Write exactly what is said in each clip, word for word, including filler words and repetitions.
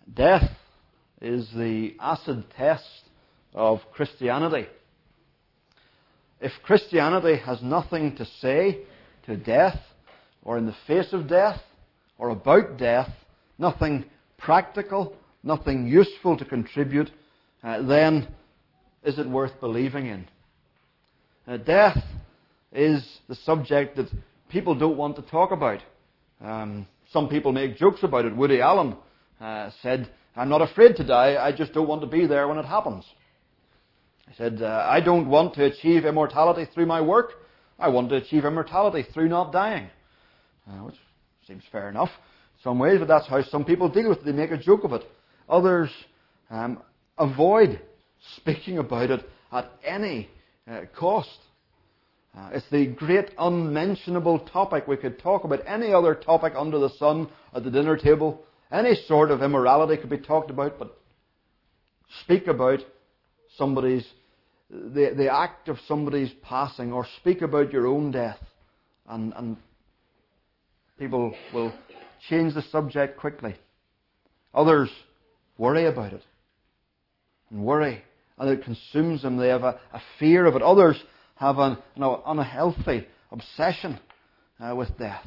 Death is the acid test of Christianity. If Christianity has nothing to say to death, or in the face of death, or about death, nothing practical, nothing useful to contribute, uh, then is it worth believing in? Uh, death is the subject that people don't want to talk about. Um, some people make jokes about it. Woody Allen uh, said, "I'm not afraid to die, I just don't want to be there when it happens." He said, uh, "I don't want to achieve immortality through my work, I want to achieve immortality through not dying." Uh, which seems fair enough in some ways, but that's how some people deal with it. They make a joke of it. Others um, avoid speaking about it at any uh, cost. Uh, it's the great unmentionable topic. We could talk about any other topic under the sun at the dinner table. Any sort of immorality could be talked about, but speak about somebody's, the, the act of somebody's passing, or speak about your own death, and, and people will change the subject quickly. Others worry about it, and worry, and it consumes them. They have a, a fear of it. Others have an, an unhealthy obsession uh, with death.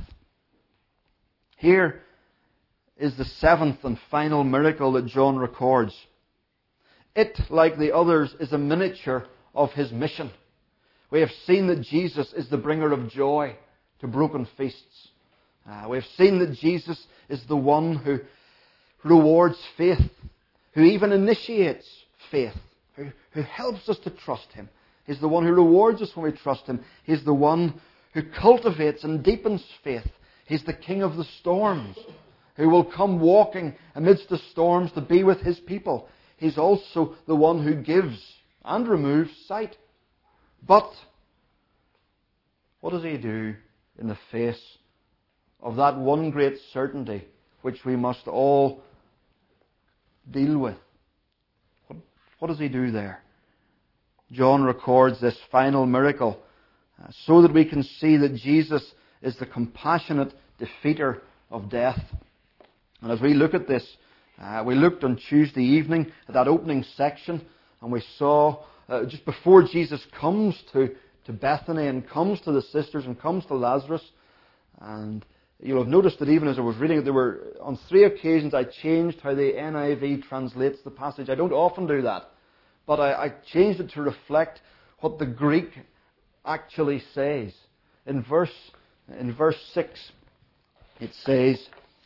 Here is the seventh and final miracle that John records. It, like the others, is a miniature of his mission. We have seen that Jesus is the bringer of joy to broken feasts. Uh, we have seen that Jesus is the one who rewards faith, who even initiates faith, who, who helps us to trust Him. He's the one who rewards us when we trust Him. He's the one who cultivates and deepens faith. He's the King of the storms, who will come walking amidst the storms to be with His people. He's also the one who gives and removes sight. But what does He do in the face of that one great certainty which we must all deal with? What, what does He do there? John records this final miracle uh, so that we can see that Jesus is the compassionate defeater of death. And as we look at this, uh, we looked on Tuesday evening at that opening section, and we saw uh, just before Jesus comes to, to Bethany and comes to the sisters and comes to Lazarus, and you'll have noticed that even as I was reading it, there were on three occasions I changed how the N I V translates the passage. I don't often do that, but I, I changed it to reflect what the Greek actually says. In verse in verse six, it says,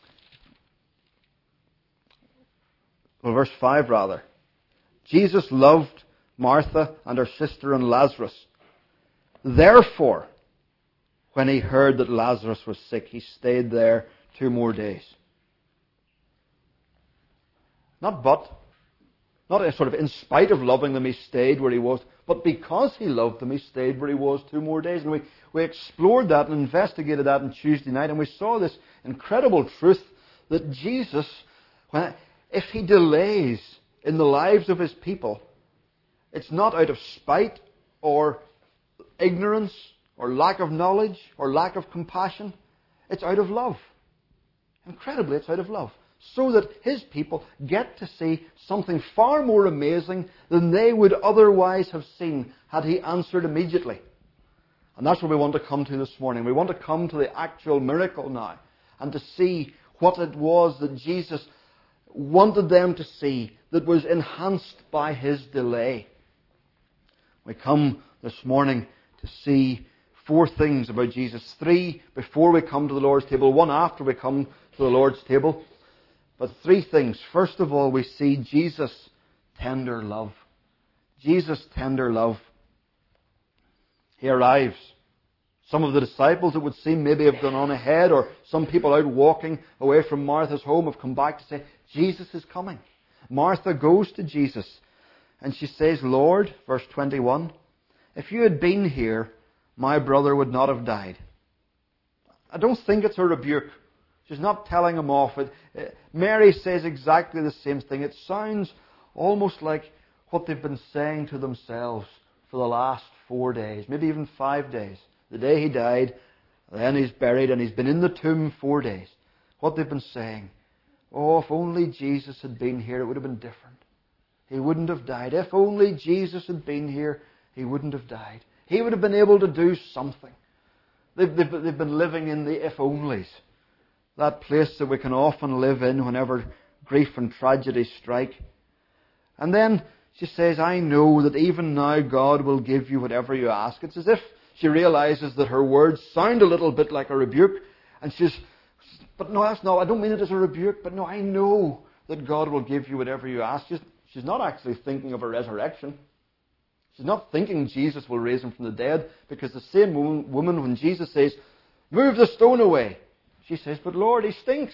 well, verse five rather. Jesus loved Martha and her sister and Lazarus. Therefore, when He heard that Lazarus was sick, He stayed there two more days. Not but, not a sort of in spite of loving them, He stayed where He was, but because He loved them, He stayed where He was two more days. And we, we explored that and investigated that on Tuesday night, and we saw this incredible truth that Jesus, when, if He delays in the lives of His people, it's not out of spite or ignorance or lack of knowledge or lack of compassion. It's out of love. Incredibly, it's out of love. So that His people get to see something far more amazing than they would otherwise have seen had He answered immediately. And that's what we want to come to this morning. We want to come to the actual miracle now and to see what it was that Jesus wanted them to see that was enhanced by His delay. We come this morning to see four things about Jesus. Three before we come to the Lord's table, one after we come to the Lord's table. But three things. First of all, we see Jesus' tender love. Jesus' tender love. He arrives. Some of the disciples, it would seem, maybe have gone on ahead, or some people out walking away from Martha's home have come back to say, Jesus is coming. Martha goes to Jesus and she says, Lord, verse twenty-one, if you had been here, my brother would not have died. I don't think it's a rebuke. She's not telling him off. It, Mary says exactly the same thing. It sounds almost like what they've been saying to themselves for the last four days, maybe even five days. The day He died, then He's buried, and He's been in the tomb four days. What they've been saying, Oh, if only Jesus had been here, it would have been different. He wouldn't have died. If only Jesus had been here, he wouldn't have died. He would have been able to do something. They've, they've, they've been living in the if-onlys. That place that we can often live in whenever grief and tragedy strike. And then she says, I know that even now God will give you whatever you ask. It's as if she realizes that her words sound a little bit like a rebuke. And she's, but no, that's not, I don't mean it as a rebuke, but no, I know that God will give you whatever you ask. She's, she's not actually thinking of a resurrection. She's not thinking Jesus will raise him from the dead, because the same woman, when Jesus says, move the stone away, she says, but Lord, he stinks.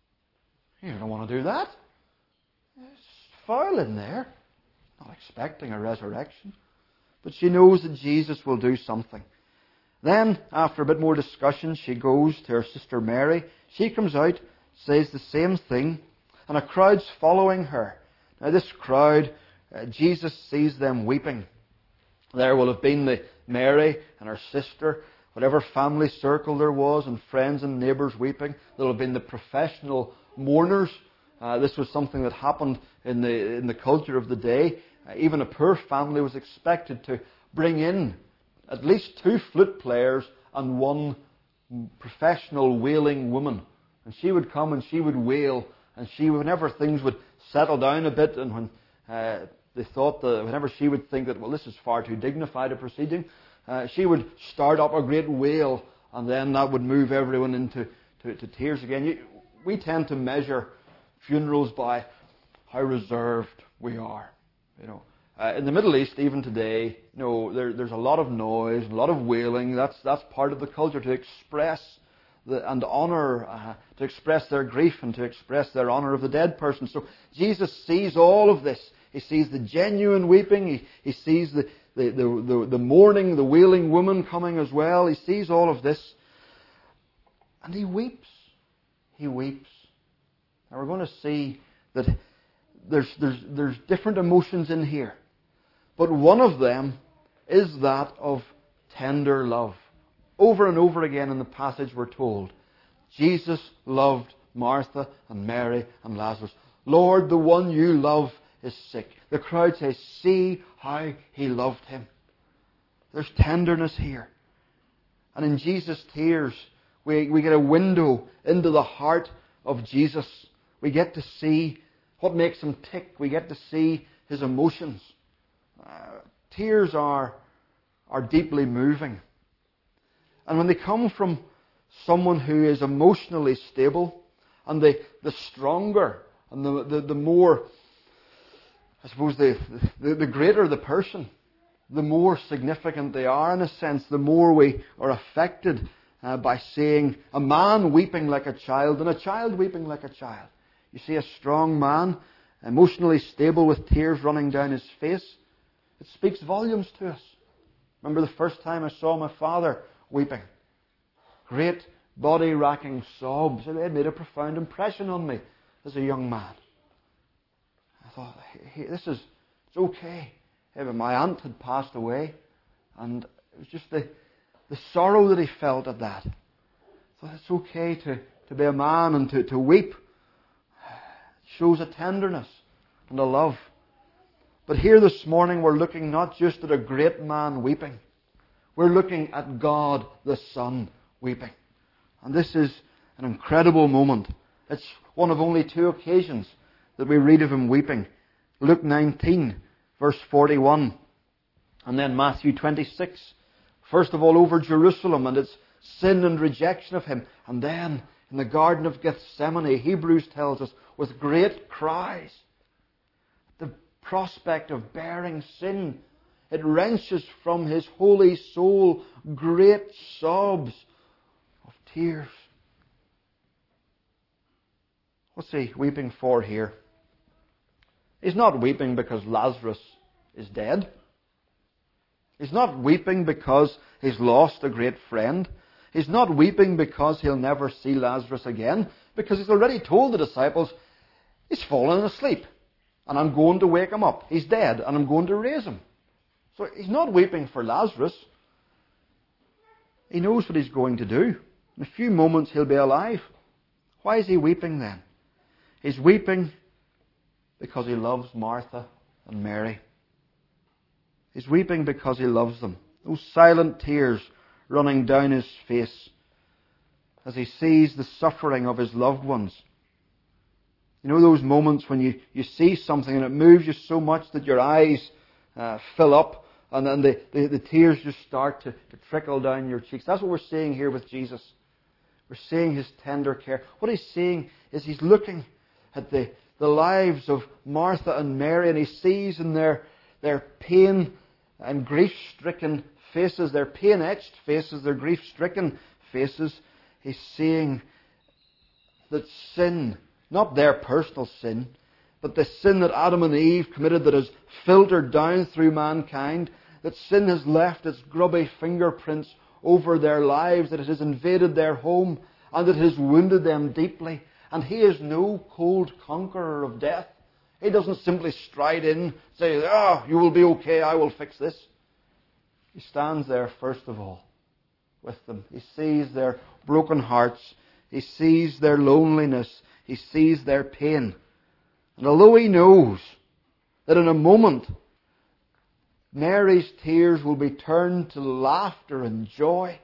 You don't want to do that. It's foul in there. Not expecting a resurrection. But she knows that Jesus will do something. Then, after a bit more discussion, she goes to her sister Mary. She comes out, says the same thing, and a crowd's following her. Now this crowd, uh, Jesus sees them weeping. There will have been the Mary and her sister, whatever family circle there was, and friends and neighbours weeping. There will have been the professional mourners. Uh, this was something that happened in the in the culture of the day. Uh, even a poor family was expected to bring in at least two flute players and one professional wailing woman. And she would come and she would wail, and she, whenever things would settle down a bit, and when uh, they thought that, whenever she would think that, well, this is far too dignified a proceeding, uh, she would start up a great wail, and then that would move everyone into to, to tears again. You, we tend to measure funerals by how reserved we are. You know, uh, in the Middle East, even today, you know, there, there's a lot of noise, a lot of wailing. That's that's part of the culture, to express the, and honour, uh, to express their grief and to express their honour of the dead person. So Jesus sees all of this. He sees the genuine weeping. He, he sees the, the, the, the, the mourning, the wailing woman coming as well. He sees all of this. And he weeps. He weeps. Now we're going to see that there's, there's, there's different emotions in here. But one of them is that of tender love. Over and over again in the passage we're told, Jesus loved Martha and Mary and Lazarus. Lord, the one you love is sick. The crowd says, see how he loved him. There's tenderness here. And in Jesus' tears, we, we get a window into the heart of Jesus. We get to see what makes him tick. We get to see his emotions. Uh, tears are, are deeply moving. And when they come from someone who is emotionally stable, and the, the stronger and the, the, the more, I suppose, the, the, the greater the person, the more significant they are in a sense, the more we are affected uh, by seeing a man weeping like a child and a child weeping like a child. You see a strong man, emotionally stable with tears running down his face. It speaks volumes to us. Remember the first time I saw my father weeping. Great body-racking sobs. It made a profound impression on me as a young man. I thought, hey, this is, it's okay. Hey, but my aunt had passed away, and it was just the, the sorrow that he felt at that. I thought it's okay to, to be a man and to, to weep. It shows a tenderness and a love. But here this morning we're looking not just at a great man weeping. We're looking at God the Son weeping. And this is an incredible moment. It's one of only two occasions that we read of him weeping. Luke nineteen, verse forty-one. And then Matthew twenty-six. First of all over Jerusalem and its sin and rejection of him. And then in the Garden of Gethsemane, Hebrews tells us, with great cries. The prospect of bearing sin, it wrenches from his holy soul great sobs of tears. What's he weeping for here? He's not weeping because Lazarus is dead. He's not weeping because he's lost a great friend. He's not weeping because he'll never see Lazarus again, because he's already told the disciples, he's fallen asleep, and I'm going to wake him up. He's dead, and I'm going to raise him. So he's not weeping for Lazarus. He knows what he's going to do. In a few moments he'll be alive. Why is he weeping then? He's weeping because he loves Martha and Mary. He's weeping because he loves them. Those silent tears running down his face as he sees the suffering of his loved ones. You know those moments when you, you see something and it moves you so much that your eyes uh, fill up and then the, the, the tears just start to, to trickle down your cheeks. That's what we're seeing here with Jesus. We're seeing his tender care. What he's seeing is he's looking at the, the lives of Martha and Mary, and he sees in their, their pain and grief-stricken faces, their pain-etched faces, their grief-stricken faces, he's seeing that sin, not their personal sin, but the sin that Adam and Eve committed that has filtered down through mankind, that sin has left its grubby fingerprints over their lives, that it has invaded their home, and it has wounded them deeply. And he is no cold conqueror of death. He doesn't simply stride in, say, ah, you will be okay, I will fix this. He stands there first of all with them. He sees their broken hearts. He sees their loneliness. He sees their pain. And although he knows that in a moment Mary's tears will be turned to laughter and joy,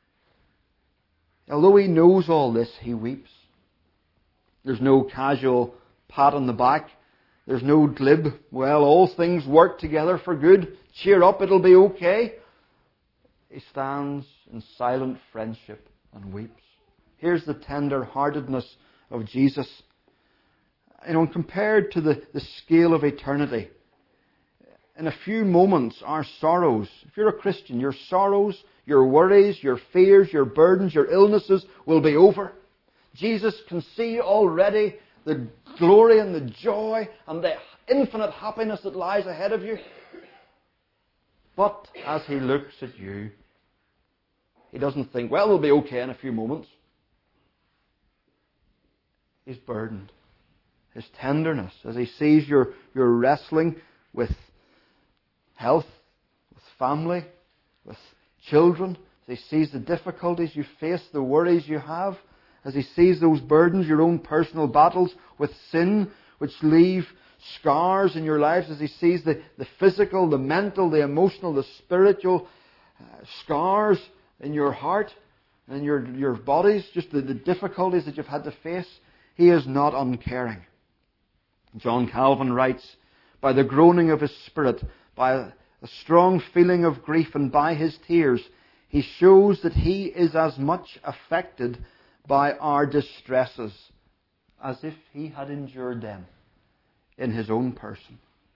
although he knows all this, he weeps. There's no casual pat on the back. There's no glib, well, all things work together for good. Cheer up, it'll be okay. He stands in silent friendship and weeps. Here's the tender-heartedness of Jesus. You know, compared to the, the scale of eternity, in a few moments, our sorrows, if you're a Christian, your sorrows, your worries, your fears, your burdens, your illnesses will be over. Jesus can see already the glory and the joy and the infinite happiness that lies ahead of you. But as he looks at you, he doesn't think, well, we'll be okay in a few moments. He's burdened. His tenderness, as he sees your, your wrestling with health, with family, with children, as he sees the difficulties you face, the worries you have, as he sees those burdens, your own personal battles with sin, which leave scars in your lives, as he sees the, the physical, the mental, the emotional, the spiritual uh, scars in your heart and your, your bodies, just the, the difficulties that you've had to face, he is not uncaring. John Calvin writes, by the groaning of his spirit, by a strong feeling of grief, and by his tears, he shows that he is as much affected by our distresses as if he had endured them in his own person.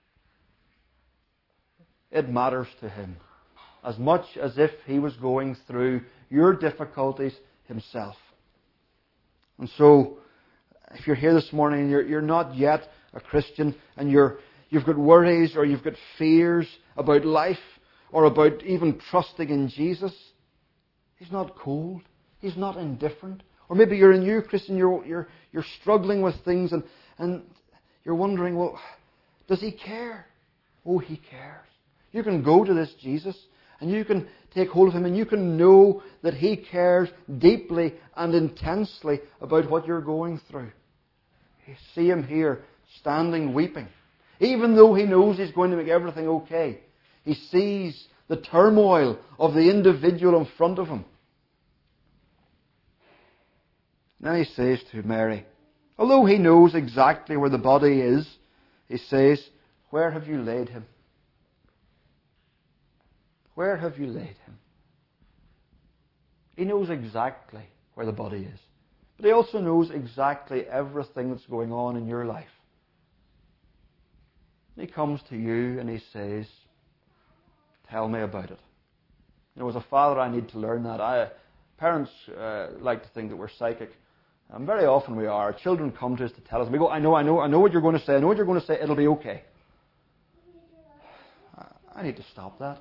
It matters to him as much as if he was going through your difficulties himself. And so, if you're here this morning and you're, you're not yet a Christian and you're, you've got worries or you've got fears about life or about even trusting in Jesus, he's not cold. He's not indifferent. Or maybe you're a new Christian, you're, you're, you're struggling with things and, and you're wondering, well, does he care? Oh, he cares. You can go to this Jesus and you can take hold of him and you can know that he cares deeply and intensely about what you're going through. You see him here standing weeping. Even though he knows he's going to make everything okay, he sees the turmoil of the individual in front of him. Now he says to Mary, although he knows exactly where the body is, he says, where have you laid him? Where have you laid him? He knows exactly where the body is. But he also knows exactly everything that's going on in your life. He comes to you and he says, tell me about it. You know, as a father, I need to learn that. I, parents uh, like to think that we're psychic. And very often we are. Our children come to us to tell us. We go, I know, I know, I know what you're going to say. I know what you're going to say. It'll be okay. I need to stop that.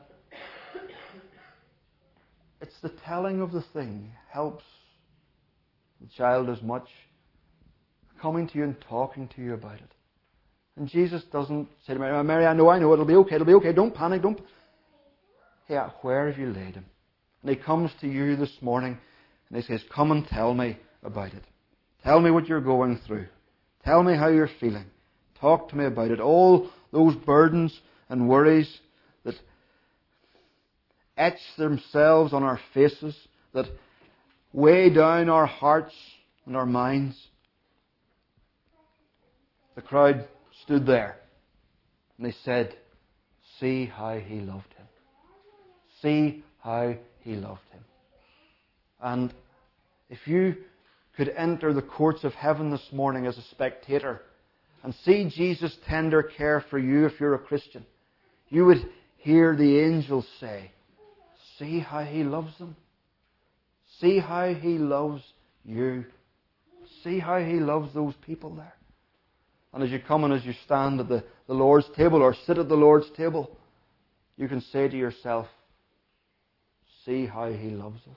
It's the telling of the thing helps the child as much coming to you and talking to you about it. And Jesus doesn't say to Mary, Mary, I know, I know, it'll be okay, it'll be okay, don't panic, don't... Yeah, where have you laid him? And he comes to you this morning and he says, come and tell me about it. Tell me what you're going through. Tell me how you're feeling. Talk to me about it. All those burdens and worries that etch themselves on our faces, that weigh down our hearts and our minds. The crowd stood there and they said, see how he loved him. See how he loved him. And if you could enter the courts of heaven this morning as a spectator and see Jesus' tender care for you if you're a Christian, you would hear the angels say, see how he loves them. See how he loves you. See how he loves those people there. And as you come and as you stand at the, the Lord's table or sit at the Lord's table, you can say to yourself, see how he loves us.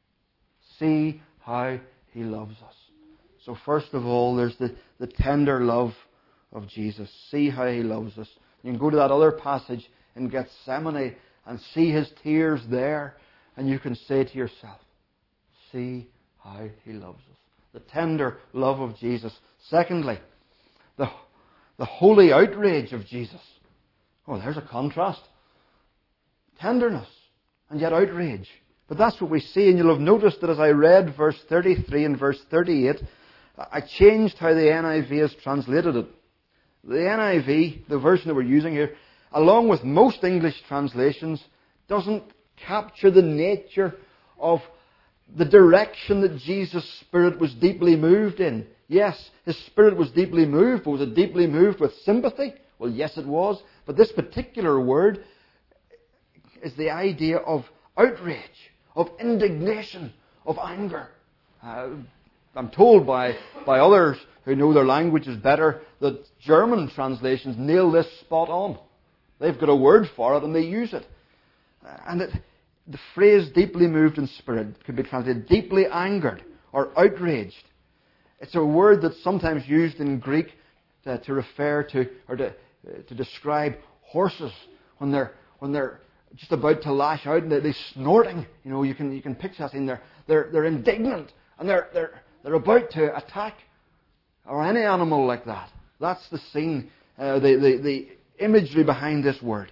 See how he loves us. So first of all, there's the, the tender love of Jesus. See how he loves us. You can go to that other passage in Gethsemane and see his tears there, and you can say to yourself, see how he loves us. The tender love of Jesus. Secondly, the, the holy outrage of Jesus. Oh, there's a contrast. Tenderness and yet outrage. But that's what we see, and you'll have noticed that as I read verse thirty-three and verse thirty-eight, I changed how the N I V has translated it. The N I V, the version that we're using here, along with most English translations, doesn't capture the nature of the direction that Jesus' Spirit was deeply moved in. Yes, His Spirit was deeply moved, but was it deeply moved with sympathy? Well, yes it was. But this particular word is the idea of outrage, of indignation, of anger. Uh, I'm told by, by others who know their languages better that German translations nail this spot on. They've got a word for it and they use it. And it, the phrase deeply moved in spirit could be translated deeply angered or outraged. It's a word that's sometimes used in Greek to, to refer to or to, uh, to describe horses when they're when they're just about to lash out and they're, they're snorting. You know, you can you can picture that scene. They're they're they're indignant and they're they're they're about to attack, or any animal like that. That's the scene, uh, the, the the imagery behind this word.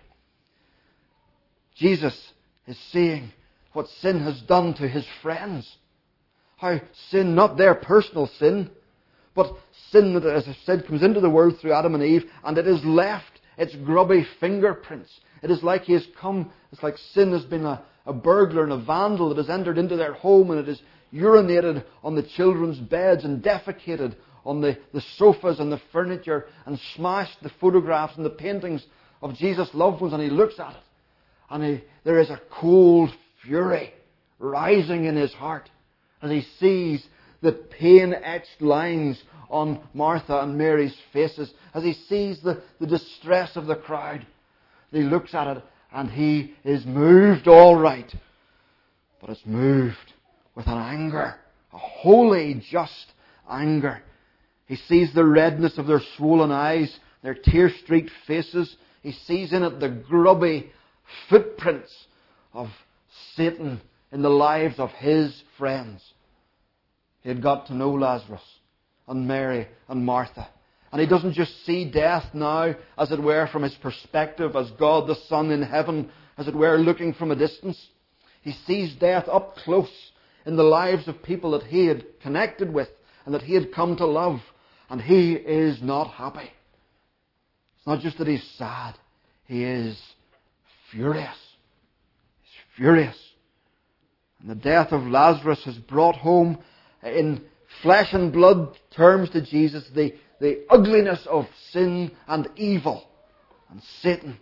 Jesus is seeing what sin has done to His friends. How sin, not their personal sin, but sin that, as I said, comes into the world through Adam and Eve, and it has left its grubby fingerprints. It is like He has come, it's like sin has been a, a burglar and a vandal that has entered into their home, and it has urinated on the children's beds and defecated on the, the sofas and the furniture and smashed the photographs and the paintings of Jesus' loved ones, and He looks at it. And he, there is a cold fury rising in His heart as He sees the pain-etched lines on Martha and Mary's faces, as He sees the, the distress of the crowd. He looks at it and He is moved all right. But it's moved with an anger, a holy, just anger. He sees the redness of their swollen eyes, their tear-streaked faces. He sees in it the grubby footprints of Satan in the lives of His friends. He had got to know Lazarus and Mary and Martha. And He doesn't just see death now, as it were, from His perspective as God the Son in heaven, as it were, looking from a distance. He sees death up close in the lives of people that He had connected with and that He had come to love. And He is not happy. It's not just that He's sad. He is furious. He's furious. And the death of Lazarus has brought home in flesh and blood terms to Jesus the, the ugliness of sin and evil and Satan.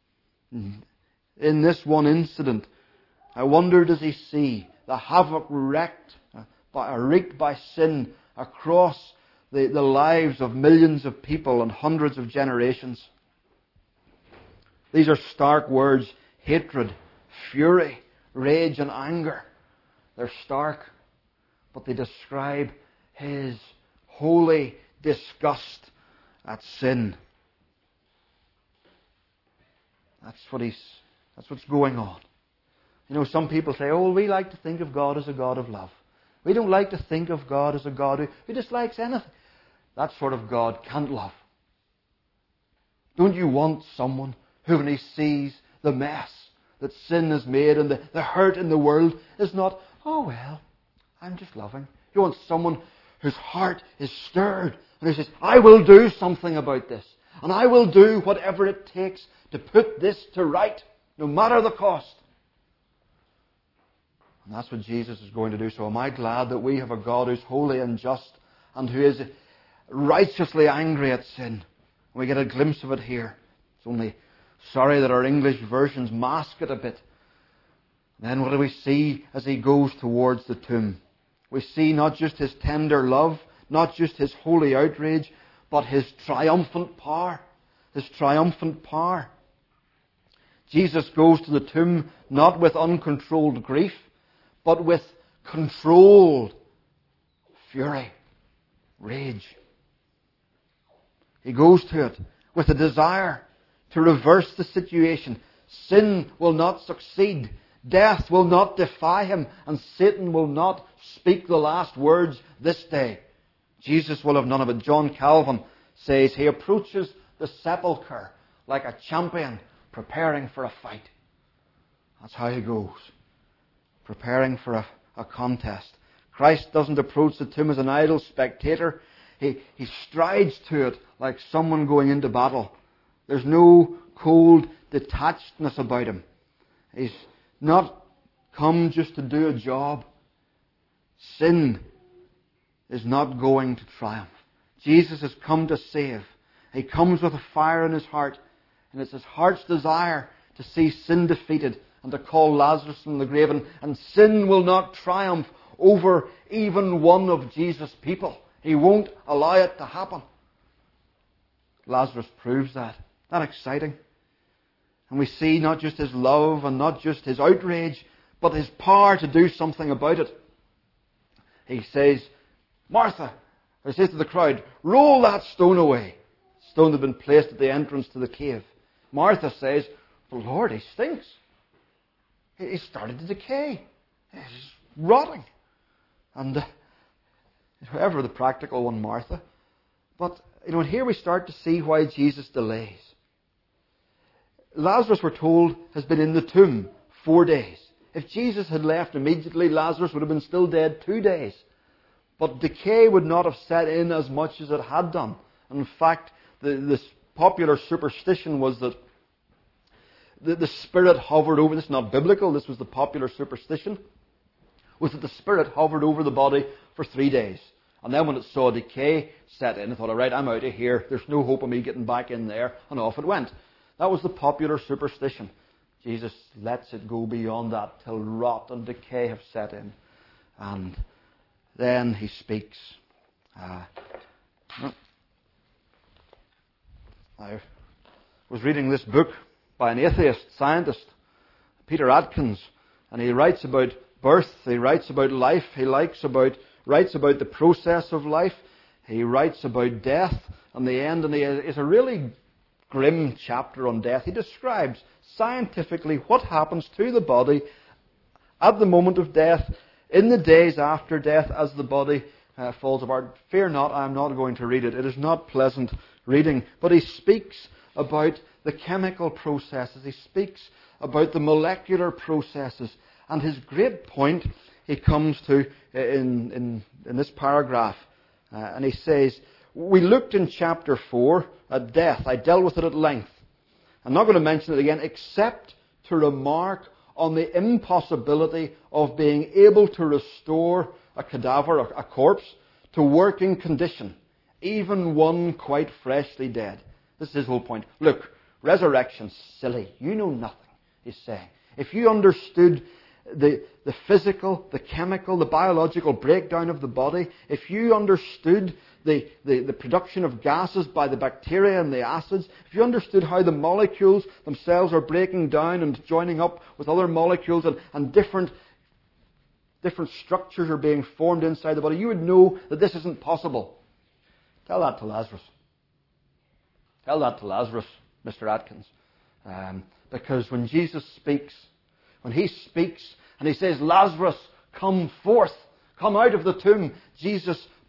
In this one incident, I wonder, does He see the havoc wreaked by, wreaked by sin across the, the lives of millions of people and hundreds of generations? These are stark words: hatred, fury, rage and anger. They're stark, but they describe His holy disgust at sin. That's what he's, that's what's going on. You know, some people say, oh, we like to think of God as a God of love. We don't like to think of God as a God who, who dislikes anything. that sort of God can't love. Don't you want someone who, when he sees the mess that sin has made and the, the hurt in the world, is not, oh well, I'm just loving. You want someone whose heart is stirred and who says, I will do something about this. And I will do whatever it takes to put this to right, no matter the cost. And that's what Jesus is going to do. So am I glad that we have a God who's holy and just and who is righteously angry at sin. We get a glimpse of it here. It's only sorry that our English versions mask it a bit. Then what do we see as he goes towards the tomb? We see not just his tender love, not just his holy outrage, but his triumphant power. His triumphant power. Jesus goes to the tomb not with uncontrolled grief, but with controlled fury, rage. He goes to it with a desire to reverse the situation. Sin will not succeed. Death will not defy him. And Satan will not speak the last words this day. Jesus will have none of it. John Calvin says he approaches the sepulchre like a champion preparing for a fight. That's how he goes. Preparing for a, a contest. Christ doesn't approach the tomb as an idle spectator. He, he strides to it like someone going into battle. There's no cold detachedness about him. He's not come just to do a job. Sin is not going to triumph. Jesus has come to save. He comes with a fire in his heart. And it's his heart's desire to see sin defeated and to call Lazarus from the grave. And, and sin will not triumph over even one of Jesus' people. He won't allow it to happen. Lazarus proves that. Isn't that exciting? And we see not just his love and not just his outrage, but his power to do something about it. He says, Martha, or he says to the crowd, roll that stone away. The stone had been placed at the entrance to the cave. Martha says, well, Lord, he stinks. He started to decay. He's rotting. And uh, however the practical one, Martha. But, you know, and here we start to see why Jesus delays. Lazarus, we're told, has been in the tomb four days. If Jesus had left immediately, Lazarus would have been still dead two days. But decay would not have set in as much as it had done. And in fact, the, this popular superstition was that the, the spirit hovered over, this is not biblical, this was the popular superstition, was that the spirit hovered over the body for three days. And then when it saw decay set in, it thought, all right, I'm out of here. There's no hope of me getting back in there. And off it went. That was the popular superstition. Jesus lets it go beyond that till rot and decay have set in. And then he speaks. Uh, I was reading this book by an atheist scientist, Peter Atkins, and he writes about birth, he writes about life, he likes about, writes about the process of life, he writes about death and the end, and he is a really grim chapter on death. He describes scientifically what happens to the body at the moment of death, in the days after death, as the body uh, falls apart. Fear not, I am not going to read it. It is not pleasant reading. But he speaks about the chemical processes. He speaks about the molecular processes. And his great point he comes to in, in, in this paragraph. Uh, and he says, we looked in chapter four at death. I dealt with it at length. I'm not going to mention it again, except to remark on the impossibility of being able to restore a cadaver, a corpse, to working condition, even one quite freshly dead. This is his whole point. Look, resurrection's silly. You know nothing, he's saying. If you understood the, the physical, the chemical, the biological breakdown of the body, if you understood the, the, the production of gases by the bacteria and the acids, if you understood how the molecules themselves are breaking down and joining up with other molecules and, and different, different structures are being formed inside the body, you would know that this isn't possible. Tell that to Lazarus. Tell that to Lazarus, Mister Atkins. Um, because when Jesus speaks, when he speaks and he says, Lazarus, come forth, come out of the tomb, Jesus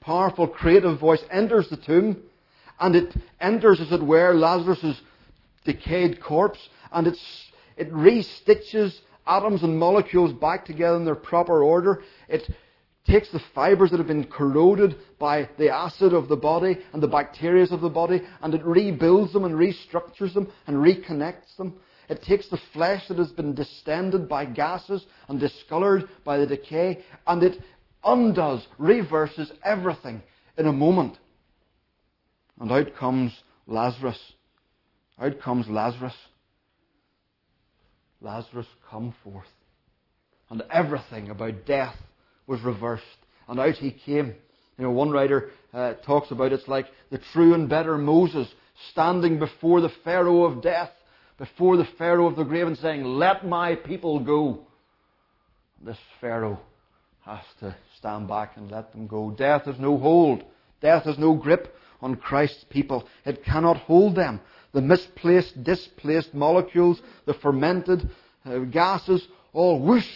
powerful, creative voice enters the tomb, and it enters, as it were, Lazarus' decayed corpse, and it's, it restitches atoms and molecules back together in their proper order. It takes the fibers that have been corroded by the acid of the body and the bacteria of the body, and it rebuilds them and restructures them and reconnects them. It takes the flesh that has been distended by gases and discoloured by the decay, and it undoes, reverses everything in a moment. And out comes Lazarus. Out comes Lazarus. Lazarus, come forth. And everything about death was reversed. And out he came. You know, one writer uh, talks about it's like the true and better Moses standing before the Pharaoh of death, before the Pharaoh of the grave, and saying, "Let my people go." This Pharaoh has to stand back and let them go. Death has no hold. Death has no grip on Christ's people. It cannot hold them. The misplaced, displaced molecules, the fermented uh, gases, all whoosh,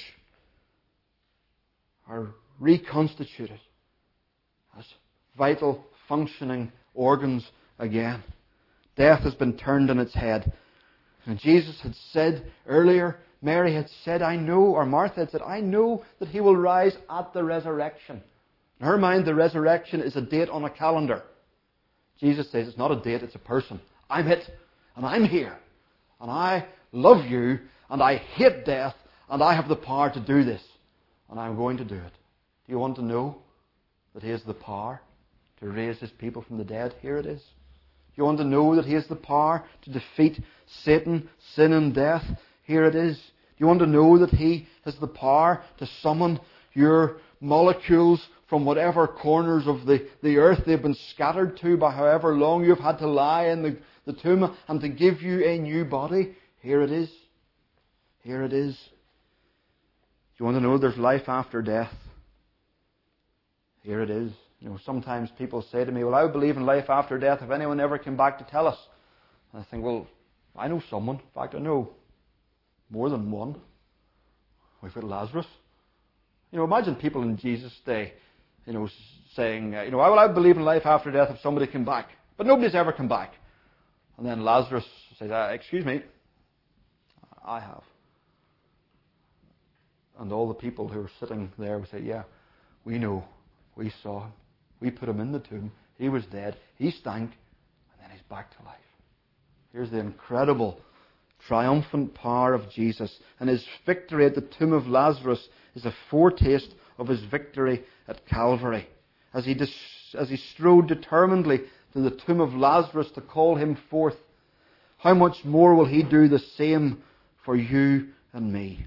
are reconstituted as vital, functioning organs again. Death has been turned on its head. And Jesus had said earlier, Mary had said, I know, or Martha had said, I know that he will rise at the resurrection. In her mind, the resurrection is a date on a calendar. Jesus says it's not a date, it's a person. I'm it, and I'm here, and I love you, and I hate death, and I have the power to do this, and I'm going to do it. Do you want to know that he has the power to raise his people from the dead? Here it is. Do you want to know that he has the power to defeat Satan, sin, and death? Here it is. Do you want to know that he has the power to summon your molecules from whatever corners of the, the earth they've been scattered to by however long you've had to lie in the, the tomb, and to give you a new body? Here it is. Here it is. Do you want to know there's life after death? Here it is. You know, sometimes people say to me, well, I would believe in life after death if anyone ever came back to tell us. And I think, well, I know someone. In fact, I know more than one. We've got Lazarus. You know, imagine people in Jesus' day, you know, saying, uh, you know, well, I would believe in life after death if somebody came back. But nobody's ever come back. And then Lazarus says, uh, excuse me, I have. And all the people who are sitting there would say, yeah, we know. We saw him. We put him in the tomb. He was dead. He stank. And then he's back to life. Here's the incredible, triumphant power of Jesus. And his victory at the tomb of Lazarus is a foretaste of his victory at Calvary. As he, dis- as he strode determinedly to the tomb of Lazarus to call him forth, how much more will he do the same for you and me?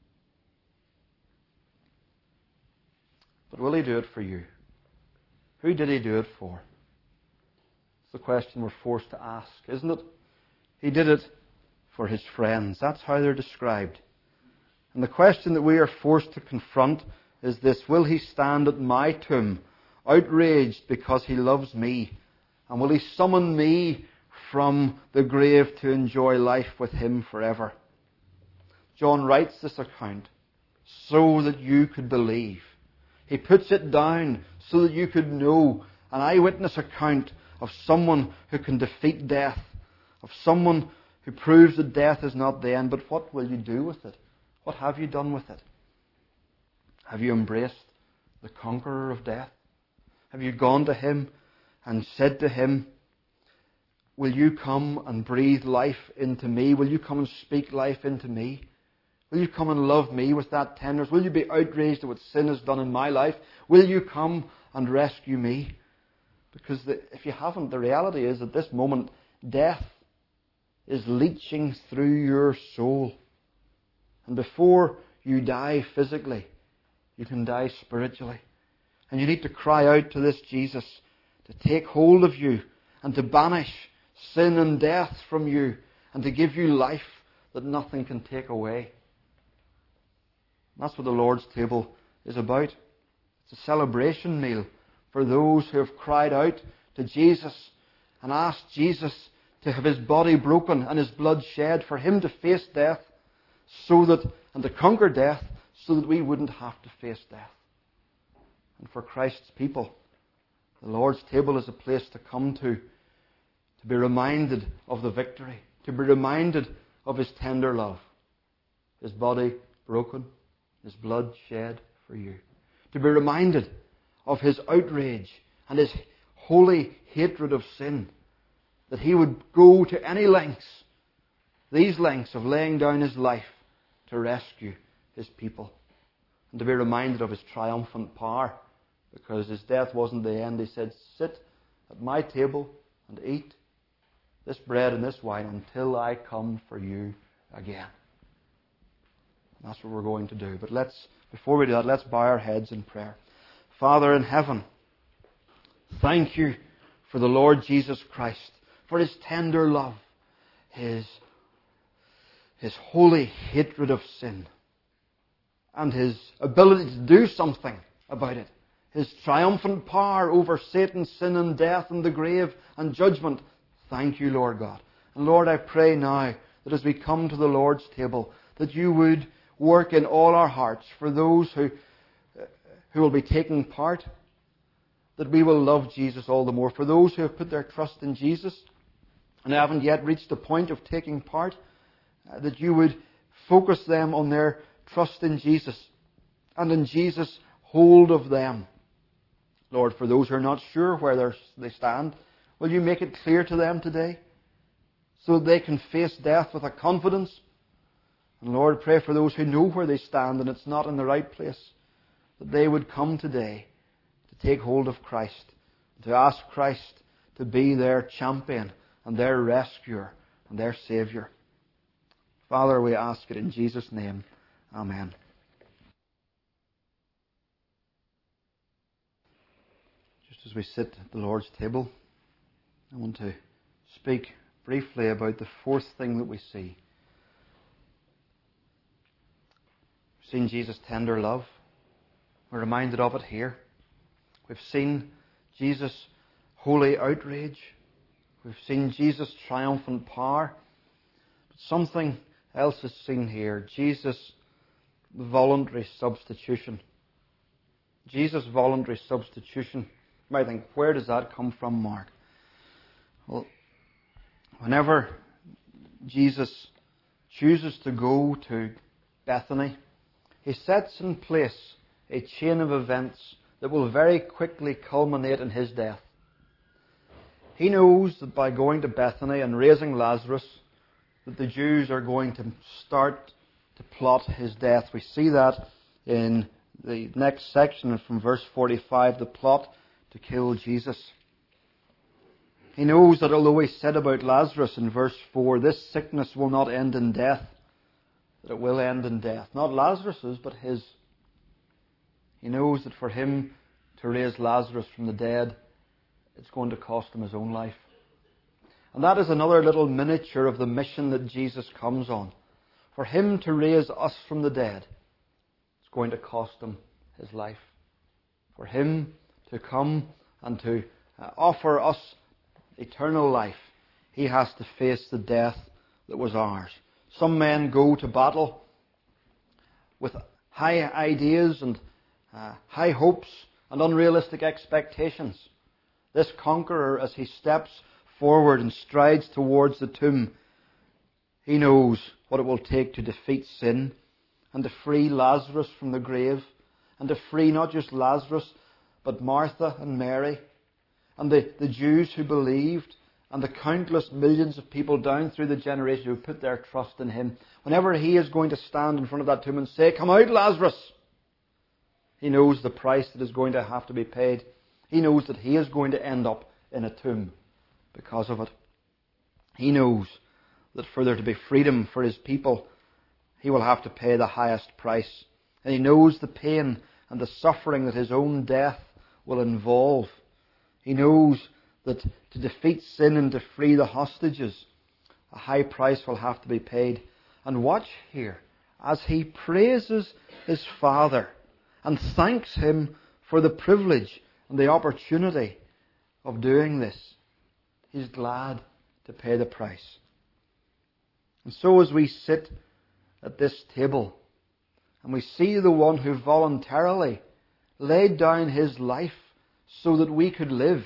But will he do it for you? Who did he do it for? It's the question we're forced to ask, isn't it? He did it for his friends. That's how they're described. And the question that we are forced to confront is this: will he stand at my tomb, outraged because he loves me? And will he summon me from the grave to enjoy life with him forever? John writes this account so that you could believe. He puts it down so that you could know, an eyewitness account of someone who can defeat death, of someone who proves that death is not the end. But what will you do with it? What have you done with it? Have you embraced the conqueror of death? Have you gone to him and said to him, will you come and breathe life into me? Will you come and speak life into me? Will you come and love me with that tenderness? Will you be outraged at what sin has done in my life? Will you come and rescue me? Because the, if you haven't, the reality is at this moment, death is leaching through your soul. And before you die physically, you can die spiritually. And you need to cry out to this Jesus to take hold of you and to banish sin and death from you and to give you life that nothing can take away. That's what the Lord's table is about. It's a celebration meal for those who have cried out to Jesus and asked Jesus to have his body broken and his blood shed for him to face death so that, and to conquer death so that we wouldn't have to face death. And for Christ's people, The Lord's table is a place to come to, to be reminded of the victory, to be reminded of His tender love, His body broken, His blood shed for you. To be reminded of His outrage and His holy hatred of sin, that He would go to any lengths, these lengths of laying down His life to rescue His people. And to be reminded of His triumphant power, because His death wasn't the end. He said, sit at my table and eat this bread and this wine until I come for you again. And that's what we're going to do. But let's, before we do that, let's bow our heads in prayer. Father in heaven, thank you for the Lord Jesus Christ, for His tender love, His, His holy hatred of sin, and His ability to do something about it. His triumphant power over Satan, sin and death and the grave and judgment. Thank you, Lord God. And Lord, I pray now that as we come to the Lord's table, that you would work in all our hearts for those who, who will be taking part, that we will love Jesus all the more. For those who have put their trust in Jesus and haven't yet reached the point of taking part, uh, that you would focus them on their trust in Jesus and in Jesus' hold of them. Lord, for those who are not sure where they stand, will you make it clear to them today so that they can face death with a confidence? And Lord, pray for those who know where they stand and it's not in the right place, that they would come today to take hold of Christ, to ask Christ to be their champion and their rescuer and their Saviour. Father, we ask it in Jesus' name. Amen. Just as we sit at the Lord's table, I want to speak briefly about the fourth thing that we see. We've seen Jesus' tender love. We're reminded of it here. We've seen Jesus' holy outrage. We've seen Jesus' triumphant power. But something else is seen here. Jesus' voluntary substitution. Jesus' voluntary substitution. You might think, where does that come from, Mark? Well, whenever Jesus chooses to go to Bethany, He sets in place a chain of events that will very quickly culminate in His death. He knows that by going to Bethany and raising Lazarus, that the Jews are going to start to plot His death. We see that in the next section from verse forty-five, the plot to kill Jesus. He knows that although He said about Lazarus in verse four, this sickness will not end in death, that it will end in death. Not Lazarus's, but His. He knows that for Him to raise Lazarus from the dead, it's going to cost Him His own life. And that is another little miniature of the mission that Jesus comes on. For Him to raise us from the dead, it's going to cost Him His life. For Him to come and to uh, offer us eternal life, He has to face the death that was ours. Some men go to battle with high ideas and uh, high hopes and unrealistic expectations. This conqueror, as he steps forward and strides towards the tomb, he knows what it will take to defeat sin and to free Lazarus from the grave, and to free not just Lazarus, but Martha and Mary, and the, the Jews who believed, and the countless millions of people down through the generations who put their trust in Him. Whenever He is going to stand in front of that tomb and say, "Come out, Lazarus," He knows the price that is going to have to be paid. He knows that he is going to end up in a tomb because of it. He knows that for there to be freedom for His people, He will have to pay the highest price. And He knows the pain and the suffering that His own death will involve. He knows that to defeat sin and to free the hostages, a high price will have to be paid. And watch here, as He praises His Father and thanks Him for the privilege and the opportunity of doing this, He's glad to pay the price. And so as we sit at this table and we see the one who voluntarily laid down His life so that we could live.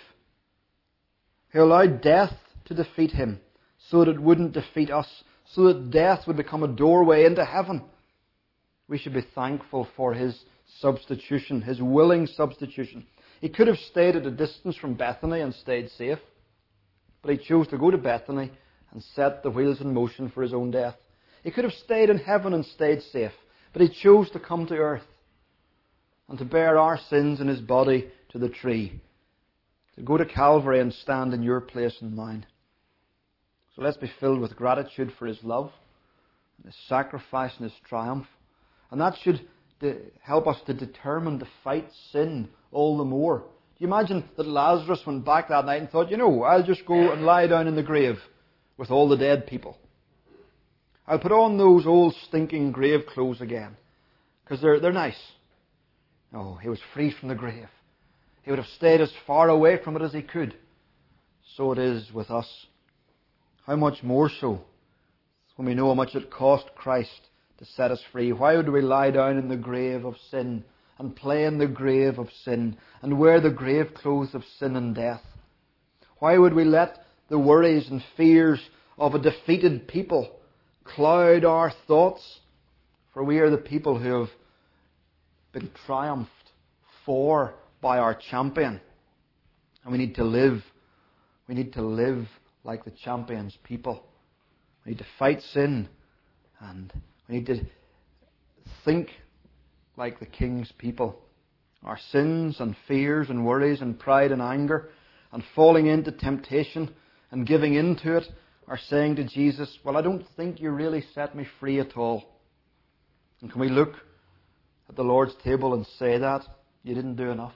He allowed death to defeat him so that it wouldn't defeat us, so that death would become a doorway into heaven. We should be thankful for his substitution, his willing substitution. He could have stayed at a distance from Bethany and stayed safe, but he chose to go to Bethany and set the wheels in motion for his own death. He could have stayed in heaven and stayed safe, but he chose to come to earth and to bear our sins in his body to the tree, to go to Calvary and stand in your place and mine. So let's be filled with gratitude for his love, and his sacrifice and his triumph. And that should de- help us to determine to fight sin all the more. Do you imagine that Lazarus went back that night and thought, you know, I'll just go and lie down in the grave with all the dead people. I'll put on those old stinking grave clothes again, because they're, they're nice. No, he was free from the grave. He would have stayed as far away from it as he could. So it is with us. How much more so when we know how much it cost Christ to set us free? Why would we lie down in the grave of sin and play in the grave of sin and wear the grave clothes of sin and death? Why would we let the worries and fears of a defeated people cloud our thoughts? For we are the people who have been triumphed for by our champion. And we need to live. We need to live like the champion's people. We need to fight sin, and we need to think like the king's people. Our sins and fears and worries and pride and anger and falling into temptation and giving in to it are saying to Jesus, well, I don't think you really set me free at all. And can we look at the Lord's table and say that? You didn't do enough.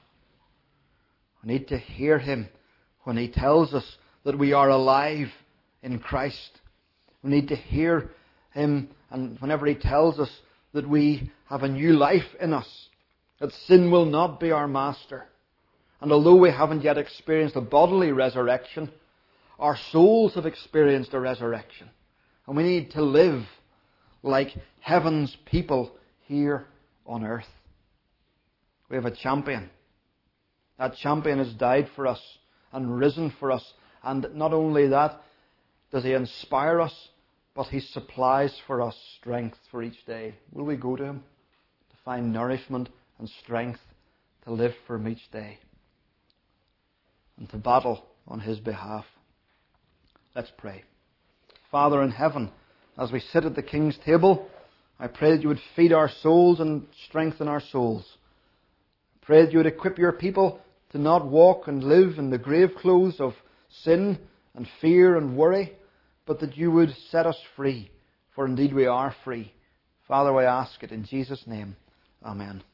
We need to hear him when he tells us that we are alive in Christ. We need to hear him and whenever he tells us that we have a new life in us, that sin will not be our master. And although we haven't yet experienced a bodily resurrection, our souls have experienced a resurrection. And we need to live like heaven's people here on earth. We have a champion. That champion has died for us and risen for us. And not only that, does he inspire us, but he supplies for us strength for each day. Will we go to him to find nourishment and strength to live for him each day and to battle on his behalf? Let's pray. Father in heaven, as we sit at the King's table, I pray that you would feed our souls and strengthen our souls. I pray that you would equip your people to not walk and live in the grave clothes of sin and fear and worry, but that you would set us free, for indeed we are free. Father, I ask it in Jesus' name. Amen.